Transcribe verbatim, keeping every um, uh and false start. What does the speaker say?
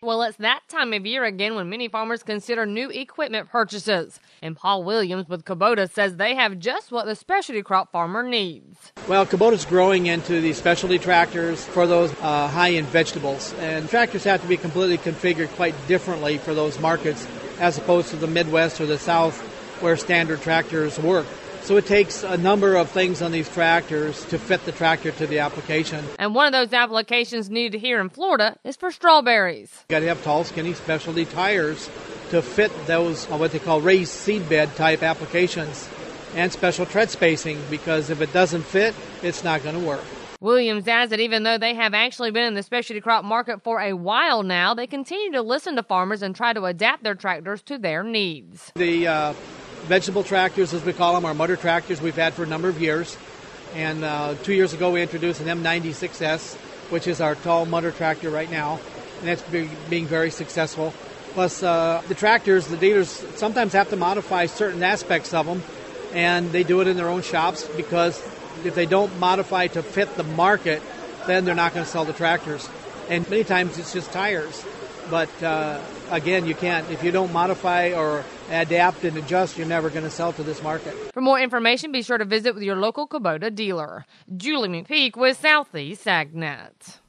Well, it's that time of year again when many farmers consider new equipment purchases. And Paul Williams with Kubota says they have just what the specialty crop farmer needs. Well, Kubota's growing into these specialty tractors for those uh, high-end vegetables. And tractors have to be completely configured quite differently for those markets as opposed to the Midwest or the South where standard tractors work. So it takes a number of things on these tractors to fit the tractor to the application. And one of those applications needed here in Florida is for strawberries. You got to have tall, skinny specialty tires to fit those, uh, what they call raised seed bed type applications, and special tread spacing, because if it doesn't fit, it's not going to work. Williams adds that even though they have actually been in the specialty crop market for a while now, they continue to listen to farmers and try to adapt their tractors to their needs. The uh, vegetable tractors, as we call them, are motor tractors we've had for a number of years. And uh, two years ago, we introduced an M ninety-six S, which is our tall motor tractor right now, and that's be- being very successful. Plus, uh, the tractors, the dealers sometimes have to modify certain aspects of them, and they do it in their own shops because if they don't modify to fit the market, then they're not going to sell the tractors. And many times it's just tires. But uh, again, you can't. If you don't modify or adapt and adjust, you're never going to sell to this market. For more information, be sure to visit with your local Kubota dealer. Julie McPeak with Southeast AgNet.